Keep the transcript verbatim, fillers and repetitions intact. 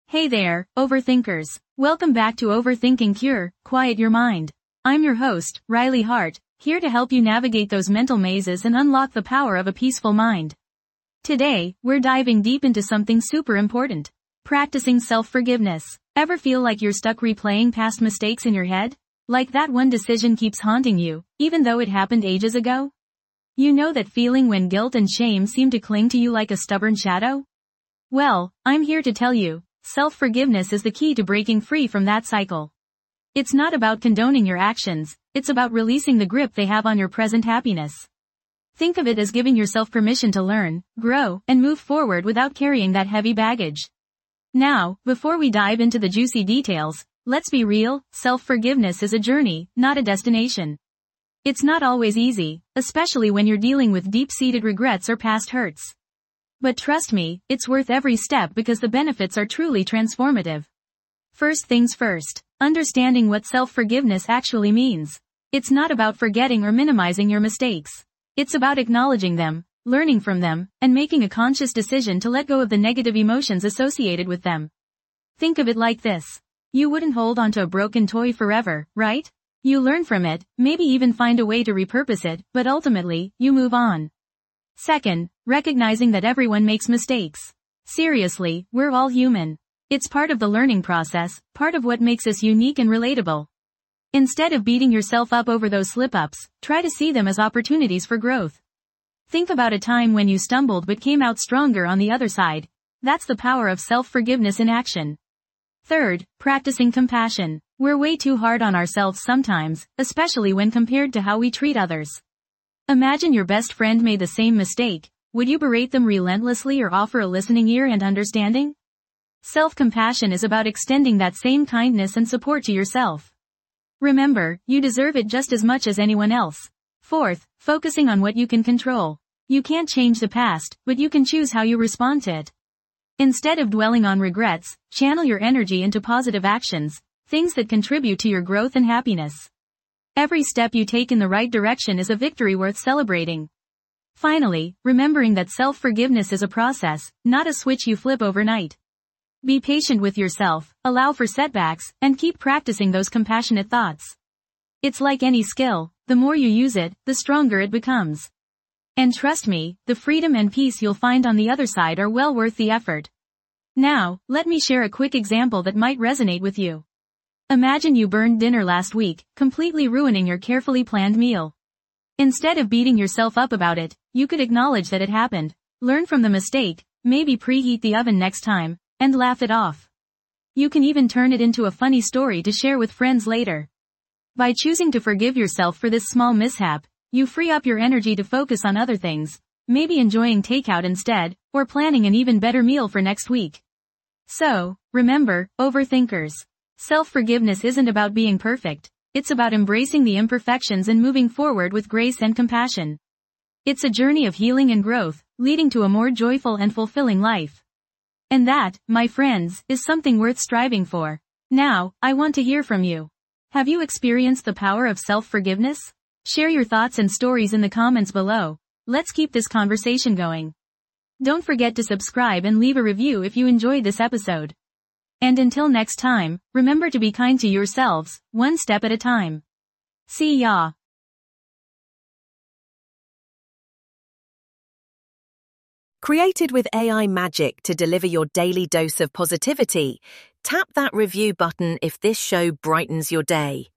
Hey there, overthinkers. Welcome back to Overthinking Cure, Quiet Your Mind. I'm your host, Riley Hart, here to help you navigate those mental mazes and unlock the power of a peaceful mind. Today, we're diving deep into something super important. Practicing self-forgiveness. Ever feel like you're stuck replaying past mistakes in your head? Like that one decision keeps haunting you, even though it happened ages ago? You know that feeling when guilt and shame seem to cling to you like a stubborn shadow? Well, I'm here to tell you, self-forgiveness is the key to breaking free from that cycle. It's not about condoning your actions, it's about releasing the grip they have on your present happiness. Think of it as giving yourself permission to learn, grow, and move forward without carrying that heavy baggage. Now, before we dive into the juicy details, let's be real, self-forgiveness is a journey, not a destination. It's not always easy, especially when you're dealing with deep-seated regrets or past hurts. But trust me, it's worth every step because the benefits are truly transformative. First things first, understanding what self-forgiveness actually means. It's not about forgetting or minimizing your mistakes. It's about acknowledging them, learning from them, and making a conscious decision to let go of the negative emotions associated with them. Think of it like this. You wouldn't hold onto a broken toy forever, right? You learn from it, maybe even find a way to repurpose it, but ultimately, you move on. Second, recognizing that everyone makes mistakes. Seriously, we're all human. It's part of the learning process, part of what makes us unique and relatable. Instead of beating yourself up over those slip-ups, try to see them as opportunities for growth. Think about a time when you stumbled but came out stronger on the other side. That's the power of self-forgiveness in action. Third, practicing compassion. We're way too hard on ourselves sometimes, especially when compared to how we treat others. Imagine your best friend made the same mistake. Would you berate them relentlessly or offer a listening ear and understanding? Self-compassion is about extending that same kindness and support to yourself. Remember, you deserve it just as much as anyone else. Fourth, focusing on what you can control. You can't change the past, but you can choose how you respond to it. Instead of dwelling on regrets, channel your energy into positive actions, things that contribute to your growth and happiness. Every step you take in the right direction is a victory worth celebrating. Finally, remembering that self-forgiveness is a process, not a switch you flip overnight. Be patient with yourself, allow for setbacks, and keep practicing those compassionate thoughts. It's like any skill, the more you use it, the stronger it becomes. And trust me, the freedom and peace you'll find on the other side are well worth the effort. Now, let me share a quick example that might resonate with you. Imagine you burned dinner last week, completely ruining your carefully planned meal. Instead of beating yourself up about it, you could acknowledge that it happened, learn from the mistake, maybe preheat the oven next time, and laugh it off. You can even turn it into a funny story to share with friends later. By choosing to forgive yourself for this small mishap, you free up your energy to focus on other things, maybe enjoying takeout instead, or planning an even better meal for next week. So, remember, overthinkers. Self-forgiveness isn't about being perfect, it's about embracing the imperfections and moving forward with grace and compassion. It's a journey of healing and growth, leading to a more joyful and fulfilling life. And that, my friends, is something worth striving for. Now, I want to hear from you. Have you experienced the power of self-forgiveness? Share your thoughts and stories in the comments below. Let's keep this conversation going. Don't forget to subscribe and leave a review if you enjoyed this episode. And until next time, remember to be kind to yourselves, one step at a time. See ya. Created with A I magic to deliver your daily dose of positivity, tap that review button if this show brightens your day.